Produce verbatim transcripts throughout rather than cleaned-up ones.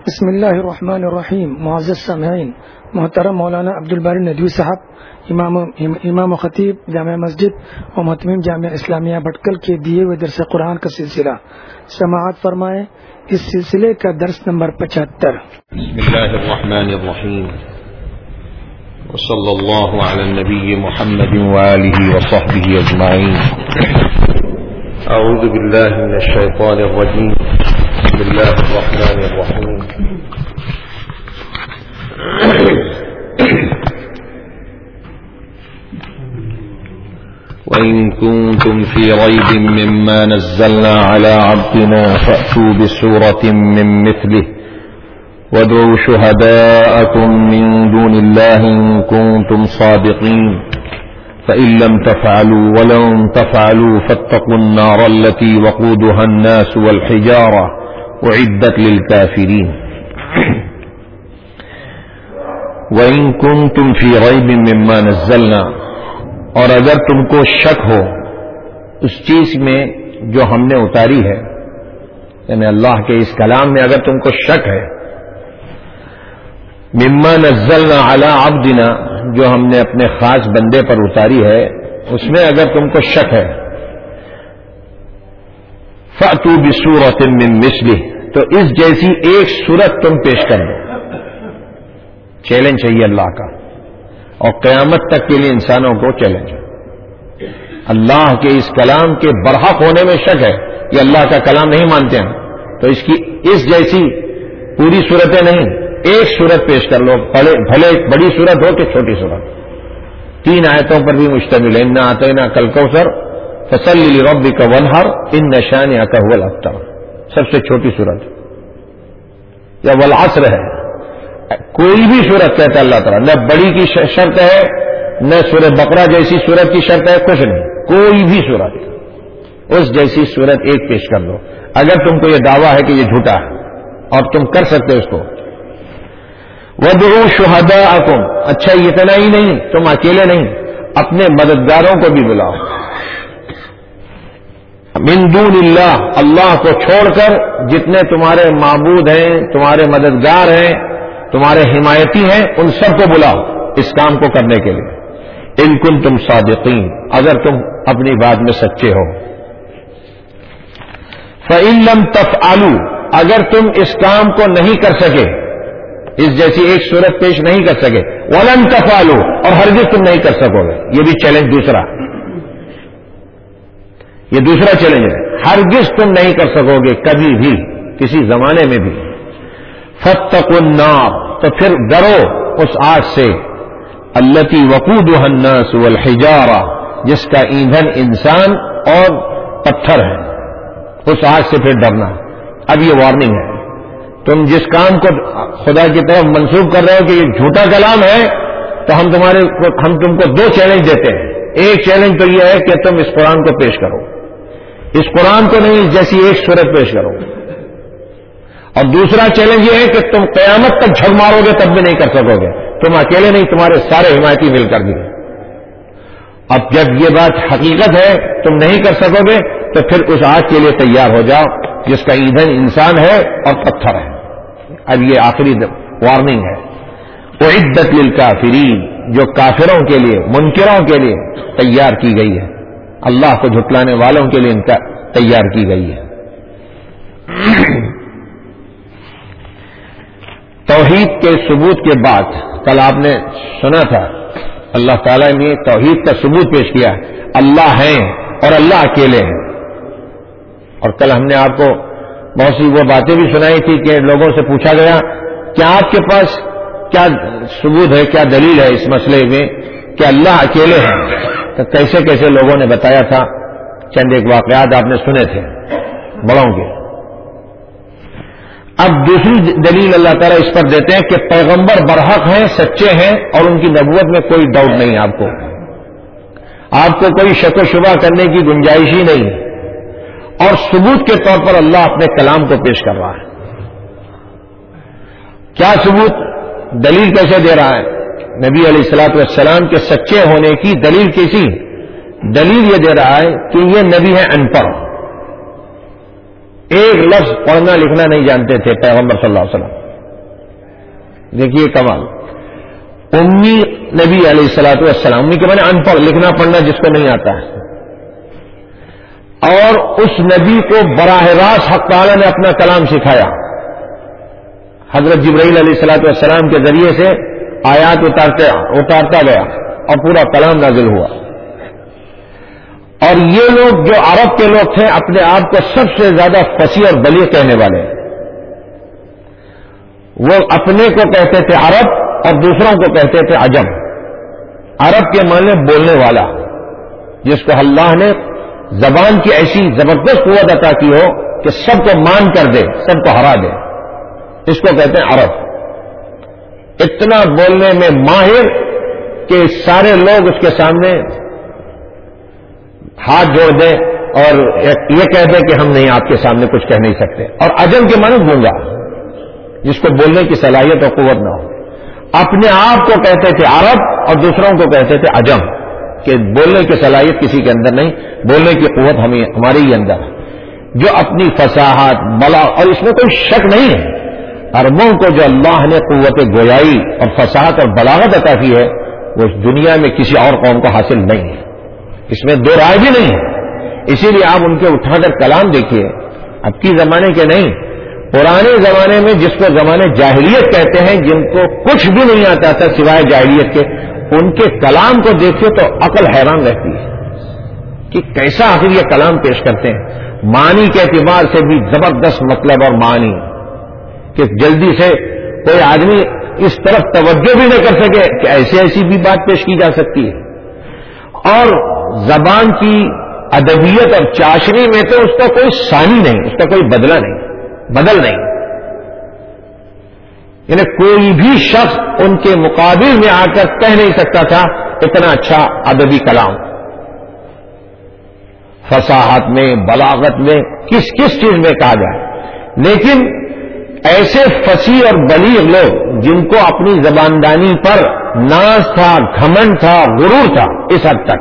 بسم اللہ الرحمن الرحیم. معزز سامعین، محترم مولانا عبدالباری ندوی صاحب، امام امام و خطیب جامع مسجد اور محتمم جامعہ اسلامیہ بھٹکل کے دیے ہوئے درس قرآن کا سلسلہ سماعت فرمائیں. اس سلسلے کا درس نمبر پچہتر. بسم اللہ الرحمن الرحیم وصلی اللہ علی النبی محمد وآلہ وصحبہ اجمعین. اعوذ باللہ من الشیطان الرجیم. بسم اللہ الرحمن الرحیم. وَإِن كُنتُمْ فِي رَيْبٍ مِّمَّا نَزَّلْنَا عَلَى عَبْدِنَا فَأْتُوا بِسُورَةٍ مِّن مِّثْلِهِ وَادْعُوا شُهَدَاءَكُم مِّن دُونِ اللَّهِ إِن كُنتُمْ صَادِقِينَ فَإِن لَّمْ تَفْعَلُوا وَلَن تَفْعَلُوا فَاتَّقُوا النَّارَ الَّتِي وَقُودُهَا النَّاسُ وَالْحِجَارَةُ أُعِدَّتْ لِلْكَافِرِينَ. وَإِن كُنتُمْ فِي رَيْبٍ مِّمَّا نَزَّلْنَا، اور اگر تم کو شک ہو اس چیز میں جو ہم نے اتاری ہے، یعنی اللہ کے اس کلام میں اگر تم کو شک ہے، مما نزلنا علی عبدنا، جو ہم نے اپنے خاص بندے پر اتاری ہے، اس میں اگر تم کو شک ہے، فأتوا بسورۃ من مثلہ، تو اس جیسی ایک سورت تم پیش کر دو. چیلنج چاہیے اللہ کا، اور قیامت تک کے لیے انسانوں کو چیلنج ہے. اللہ کے اس کلام کے برحق ہونے میں شک ہے، یہ اللہ کا کلام نہیں مانتے ہیں، تو اس کی اس جیسی پوری صورتیں نہیں، ایک صورت پیش کر لو، بھلے بڑی صورت ہو کہ چھوٹی صورت. تین آیتوں پر بھی مشتمل ہے. انا اعطیناک الکوثر فصلی لربک وانحر ان شانئک ھو الابتر، سب سے چھوٹی صورت. یا والعصر ہے، کوئی بھی صورت کہتا ہے اللہ تعالیٰ، نہ بڑی کی شرط ہے، نہ سورہ بقرہ جیسی صورت کی شرط ہے، کچھ نہیں، کوئی بھی صورت اس جیسی صورت ایک پیش کر لو. اگر تم کو یہ دعویٰ ہے کہ یہ جھوٹا ہے اور تم کر سکتے اس کو. وَادْعُوا شُهَدَاءَكُمْ، اچھا اتنا ہی نہیں، تم اکیلے نہیں، اپنے مددگاروں کو بھی بلاؤ. من دون اللہ، اللہ کو چھوڑ کر جتنے تمہارے معبود ہیں، تمہارے مددگار ہیں، تمہارے حمایتی ہیں، ان سب کو بلاؤ اس کام کو کرنے کے لیے. ان کنتم صادقین، اگر تم اپنی بات میں سچے ہو. فإن لم تفعلوا، اگر تم اس کام کو نہیں کر سکے، اس جیسی ایک صورت پیش نہیں کر سکے، ولن تفعلوا، اور ہرگز تم نہیں کر سکو گے. یہ بھی چیلنج دوسرا، یہ دوسرا چیلنج ہے، ہرگز تم نہیں کر سکو گے کبھی بھی، کسی زمانے میں بھی. فاتقوا النار، تو پھر ڈرو اس آگ سے، التی وقودها الناس والحجارہ، جس کا ایندھن انسان اور پتھر ہے. اس آگ سے پھر ڈرنا. اب یہ وارننگ ہے. تم جس کام کو خدا کی طرف منسوب کر رہے ہو کہ یہ جھوٹا کلام ہے، تو ہم تمہارے ہم تم کو دو چیلنج دیتے ہیں. ایک چیلنج تو یہ ہے کہ تم اس قرآن کو پیش کرو، اس قرآن کو نہیں، اس جیسی ایک صورت پیش کرو. اور دوسرا چیلنج یہ ہے کہ تم قیامت تک جھگ مارو گے تب بھی نہیں کر سکو گے. تم اکیلے نہیں، تمہارے سارے حمایتی مل کر بھی. اب جب یہ بات حقیقت ہے، تم نہیں کر سکو گے، تو پھر اس آگ کے لیے تیار ہو جاؤ جس کا ایندھن انسان ہے اور پتھر ہے. اب یہ آخری وارننگ ہے. اعدت للکافرین، جو کافروں کے لیے، منکروں کے لیے تیار کی گئی ہے، اللہ کو جھٹلانے والوں کے لیے ان کا تیار کی گئی ہے. توحید کے ثبوت کے بعد کل آپ نے سنا تھا اللہ تعالیٰ نے توحید کا ثبوت پیش کیا، اللہ ہیں اور اللہ اکیلے ہیں. اور کل ہم نے آپ کو بہت سی وہ باتیں بھی سنائی تھی کہ لوگوں سے پوچھا گیا کہ آپ کے پاس کیا ثبوت ہے، کیا دلیل ہے اس مسئلے میں کہ اللہ اکیلے ہیں. تو کیسے کیسے لوگوں نے بتایا تھا. چند ایک واقعات آپ نے سنے تھے بڑوں کے. اب دوسری دلیل اللہ تعالیٰ اس پر دیتے ہیں کہ پیغمبر برحق ہیں، سچے ہیں، اور ان کی نبوت میں کوئی ڈاؤٹ نہیں. آپ کو آپ کو کوئی شک و شبہ کرنے کی گنجائش ہی نہیں. اور ثبوت کے طور پر اللہ اپنے کلام کو پیش کر رہا ہے. کیا ثبوت، دلیل کیسے دے رہا ہے؟ نبی علیہ الصلوۃ والسلام کے سچے ہونے کی دلیل کیسی؟ دلیل یہ دے رہا ہے کہ یہ نبی ہے ان پڑھ، ایک لفظ پڑھنا لکھنا نہیں جانتے تھے پیغمبر صلی اللہ علیہ وسلم، دیکھیے کمال. امی نبی علیہ الصلوۃ والسلام، امی کے معنی ان پڑھ، لکھنا پڑھنا جس کو نہیں آتا ہے، اور اس نبی کو براہ راست حق تعالی نے اپنا کلام سکھایا. حضرت جبرائیل علیہ الصلوۃ والسلام کے ذریعے سے آیات اتارتے اتارتا گیا اور پورا کلام نازل ہوا. اور یہ لوگ جو عرب کے لوگ تھے اپنے آپ کو سب سے زیادہ فصیح اور بلیغ کہنے والے، وہ اپنے کو کہتے تھے عرب اور دوسروں کو کہتے تھے عجم. عرب کے معنی بولنے والا، جس کو اللہ نے زبان کی ایسی زبردست قوت عطا کی ہو کہ سب کو مان کر دے، سب کو ہرا دے، اس کو کہتے ہیں عرب. اتنا بولنے میں ماہر کہ سارے لوگ اس کے سامنے ہاتھ جوڑ دیں اور یہ کہہ دیں کہ ہم نہیں، آپ کے سامنے کچھ کہہ نہیں سکتے. اور عجم کے معنی گونگا، جس کو بولنے کی صلاحیت اور قوت نہ ہو. اپنے آپ کو کہتے تھے عرب اور دوسروں کو کہتے تھے عجم، کہ بولنے کی صلاحیت کسی کے اندر نہیں، بولنے کی قوت ہمیں ہمارے ہی اندر ہے. جو اپنی فصاحت بلا، اور اس میں کوئی شک نہیں ہے، عربوں کو جو اللہ نے قوت گویائی اور فصاحت اور بلاغت عطا کی ہے وہ اس دنیا میں کسی اور قوم کو حاصل نہیں ہے، اس میں دو رائے بھی نہیں ہے. اسی لیے آپ ان کے اٹھا کر کلام دیکھیے، اب کی زمانے کے نہیں، پرانے زمانے میں جس کو زمانے جاہلیت کہتے ہیں، جن کو کچھ بھی نہیں آتا تھا سوائے جاہلیت کے، ان کے کلام کو دیکھیے تو عقل حیران رہتی ہے کہ کیسا آخر یہ کلام پیش کرتے ہیں. معنی کے اعتبار سے بھی زبردست مطلب اور معنی کہ جلدی سے کوئی آدمی اس طرف توجہ بھی نہ کر سکے کہ ایسی ایسی بھی بات پیش کی جا سکتی ہے. اور زبان کی ادبیت اور چاشنی میں تو اس کا کوئی ثانی نہیں، اس کا کوئی بدلہ نہیں، بدل نہیں. یعنی کوئی بھی شخص ان کے مقابل میں آ کر کہہ نہیں سکتا تھا اتنا اچھا ادبی کلام. فصاحت میں، بلاغت میں، کس کس چیز میں کہا جائے. لیکن ایسے فصیح اور بلیغ لوگ جن کو اپنی زباندانی پر ناز تھا، گھمنڈ تھا، غرور تھا، اس حد تک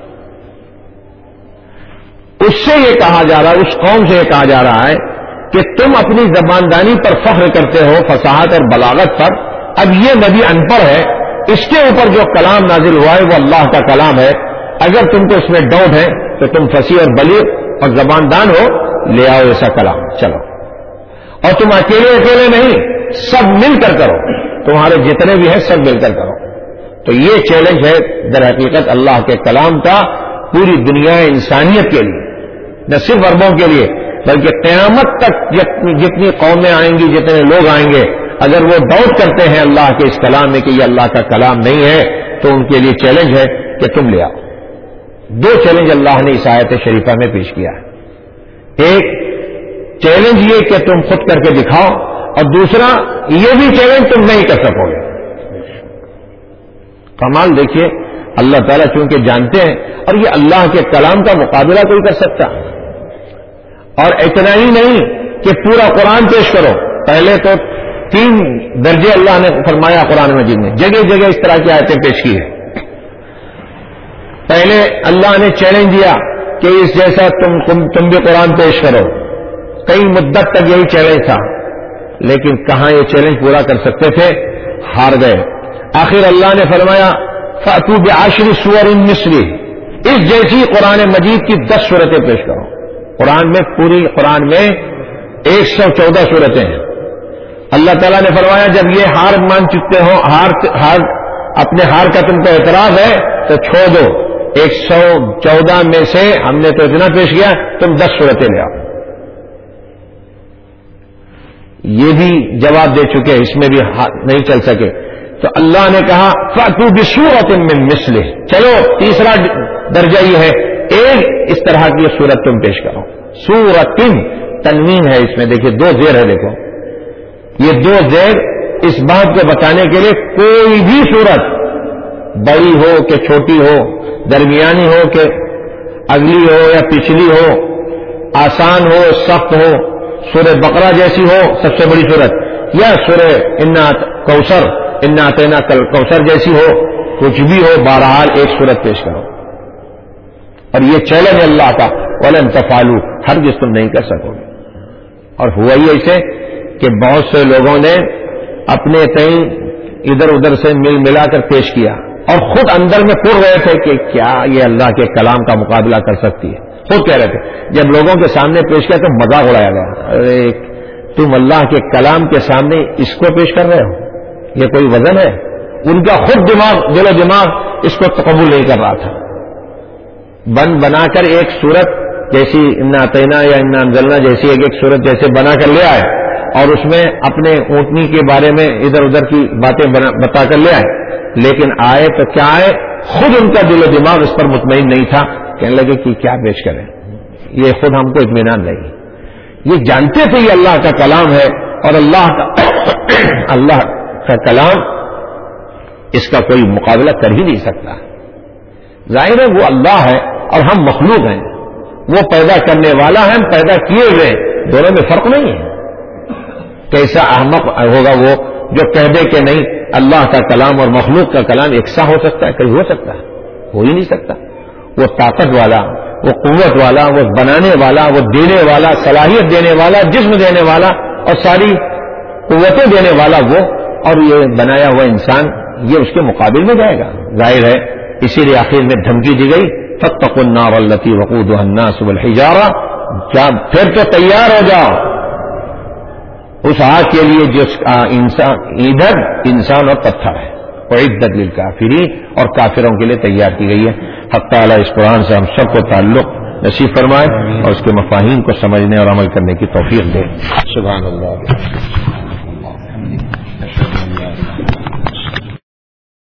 اس سے یہ کہا جا رہا ہے، اس قوم سے یہ کہا جا رہا ہے کہ تم اپنی زباندانی پر فخر کرتے ہو، فصاحت اور بلاغت پر. اب یہ نبی ان پڑھ ہے، اس کے اوپر جو کلام نازل ہوا ہے وہ اللہ کا کلام ہے. اگر تم کو اس میں ڈاؤٹ ہے تو تم فصیح اور بلیغ اور زباندان ہو، لے آؤ ایسا کلام. چلو، اور تم اکیلے اکیلے نہیں، سب مل کر کرو، تمہارے جتنے بھی ہیں سب مل کر کرو. تو یہ چیلنج ہے در حقیقت اللہ کے کلام کا پوری دنیا انسانیت کے لیے، نہ صرف عربوں کے لیے بلکہ قیامت تک جتنی قومیں آئیں گی، جتنے لوگ آئیں گے، اگر وہ ڈاؤٹ کرتے ہیں اللہ کے اس کلام میں کہ یہ اللہ کا کلام نہیں ہے تو ان کے لیے چیلنج ہے کہ تم لے آؤ. دو چیلنج اللہ نے اس آیت شریفہ میں پیش کیا ہے. ایک چیلنج یہ کہ تم خود کر کے دکھاؤ، اور دوسرا یہ بھی چیلنج تم نہیں کر سکو گے. کمال دیکھیے، اللہ تعالیٰ چونکہ جانتے ہیں، اور یہ اللہ کے کلام کا مقابلہ کوئی کر سکتا. اور اتنا ہی نہیں کہ پورا قرآن پیش کرو، پہلے تو تین درجے اللہ نے فرمایا قرآن مجید میں، جگہ جگہ اس طرح کی آیتیں پیش کی ہیں. پہلے اللہ نے چیلنج دیا کہ اس جیسا تم تم, تم بھی قرآن پیش کرو. کئی مدت تک یہی چیلنج تھا، لیکن کہاں یہ چیلنج پورا کر سکتے تھے؟ ہار گئے. آخر اللہ نے فرمایا فَأْتُوا بِعَشْرِ سُوَرٍ مِثْلِهِ، اس جیسی قرآن مجید کی دس صورتیں پیش کرو. قرآن میں پوری قرآن میں ایک سو چودہ صورتیں ہیں. اللہ تعالیٰ نے فرمایا جب یہ ہار مان چکتے ہو، ہار, ہار اپنے ہار کا تم کو اعتراف ہے تو چھوڑ دو. ایک سو چودہ میں سے ہم نے تو اتنا پیش کیا، تم دس صورتیں لے آؤ. یہ بھی جواب دے چکے، اس میں بھی نہیں چل سکے تو اللہ نے کہا فَأْتُوا بِسُورَةٍ مِّن مِّثْلِهِ، چلو تیسرا درجہ یہ ہے ایک اس طرح کی صورت تم پیش کرو. سورتن تنوین ہے اس میں، دیکھیے دو زیر ہے. دیکھو یہ دو زیر اس بات کو بتانے کے لیے کوئی بھی صورت بڑی ہو کہ چھوٹی ہو، درمیانی ہو کہ اگلی ہو یا پچھلی ہو، آسان ہو سخت ہو، سورہ بقرہ جیسی ہو سب سے بڑی صورت، یا سورہ انا کوثر انا اعطینا کوثر جیسی ہو، کچھ بھی ہو، بہرحال ایک صورت پیش کرو. اور یہ چیلنج اللہ کا وَلَن تَفْعَلُوا، ہرگز تم نہیں کر سکو گے. اور ہوا ہی ایسے کہ بہت سے لوگوں نے اپنے تئیں ادھر ادھر سے مل ملا کر پیش کیا، اور خود اندر میں پڑ رہے تھے کہ کیا یہ اللہ کے کلام کا مقابلہ کر سکتی ہے. خود کہہ رہے تھے جب لوگوں کے سامنے پیش کیا تو مذاق اڑایا گیا، ارے تم اللہ کے کلام کے سامنے اس کو پیش کر رہے ہو، یہ کوئی وزن ہے؟ ان کا خود دماغ، دل و دماغ اس کو قبول نہیں کر رہا تھا. بن بنا کر ایک صورت جیسی انا اعطینا یا انا انزلنا جیسی ایک ایک صورت جیسے بنا کر لے آئے، اور اس میں اپنے اونٹنی کے بارے میں ادھر ادھر کی باتیں بتا کر لے آئے، لیکن آئے تو کیا آئے، خود ان کا دل و دماغ اس پر مطمئن نہیں تھا. کہنے لگے کہ کیا پیش کریں، یہ خود ہم کو اطمینان نہیں. یہ جانتے تھے یہ اللہ کا کلام ہے، اور اللہ کا اللہ کا کلام اس کا کوئی مقابلہ کر ہی نہیں سکتا. ظاہر ہے وہ اللہ ہے اور ہم مخلوق ہیں، وہ پیدا کرنے والا ہے، ہم پیدا کیے ہوئے، دونوں میں فرق نہیں ہے. کیسا احمق ہوگا وہ جو کہہ دے کہ نہیں اللہ کا کلام اور مخلوق کا کلام یکساں ہو سکتا ہے؟ کہیں ہو سکتا ہے؟ ہو ہی نہیں سکتا. وہ طاقت والا، وہ قوت والا، وہ بنانے والا، وہ دینے والا، صلاحیت دینے والا، جسم دینے والا اور ساری قوتیں دینے والا وہ، اور یہ بنایا ہوا انسان یہ اس کے مقابل میں جائے گا؟ ظاہر ہے. اسی لیے آخر میں دھمکی دی گئی فاتقوا النار التي وقودها الناس والحجارة، جب پھر تو تیار ہو جاؤ اس آگ کے لیے جس کا انسان ادھر انسان اور پتھر ہے. اعدت للکافرین، اور کافروں کے لیے تیار کی گئی ہے. حق تعالی اس قرآن سے ہم سب کو تعلق نصیب فرمائے اور اس کے مفاہیم کو سمجھنے اور عمل کرنے کی توفیق دے. سبحان اللہ.